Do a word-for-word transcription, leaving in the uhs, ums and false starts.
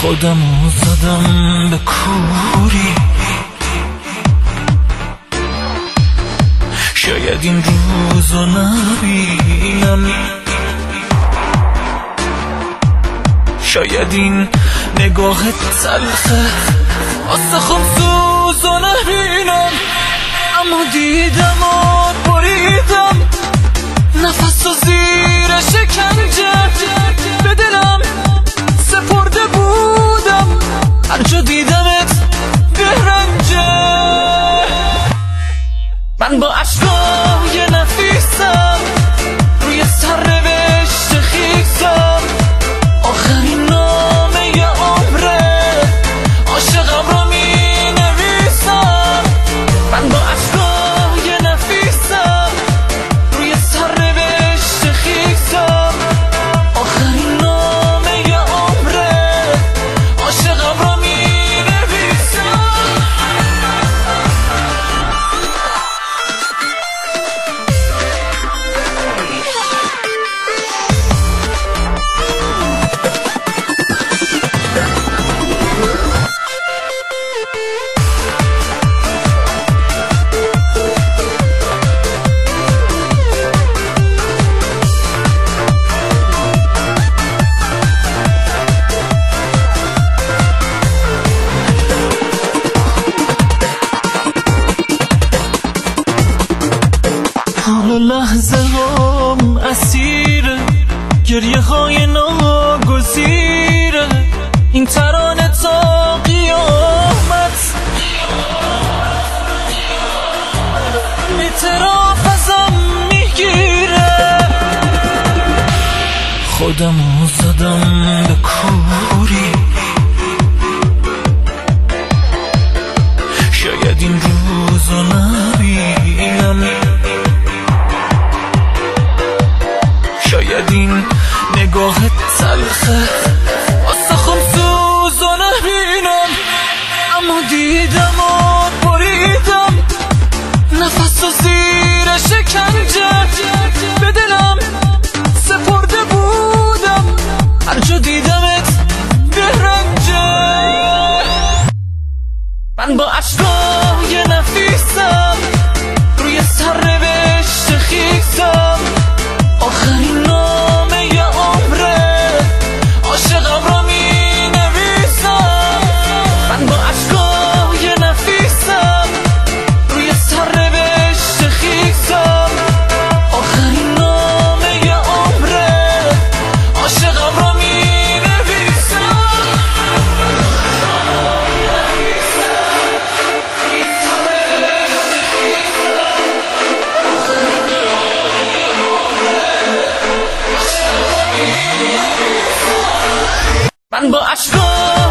خودمو زدم به کوری، شاید این روزو نبینم، شاید این نگاه تلخه آسه خم سوزو نبینم، اما دیدم و بریدم نفس و زیر شکنجه به دلم سپرده بودم، هر جا دیدمت به رنجه. من با عشقای نفیسم روی سرنوشت خیسم، آخرین نامه ی عمره عاشقم رو می نویسم. من با عشقای نفیسم روی سرنوشت خیسم، آخرین نامه ی عمره عاشقم رو می نویسم. حالا لحظه هم اسیره، گریه های ناگزیره، این ترانه تا قیامت اعتراف ازم میگیره. خودمو زدم به کوری، شاید این روزو نبینم، شاید این نگاه تلخه واسه خم سوزو نبینم، اما دیدم و بریدم نفس و زیر شکنجه به دلم سپرده بودم، هر جا دیدمت به رنجه. من با عشقای نفیسم روی سرنوشت خیسم، آخرین نامه ی عمره عاشقم رو می نویسم. من با عشقای نفیسم روی سرنوشت خیسم، آخرین نامه ی عمره عاشقم رو می نویسم. من با عشقا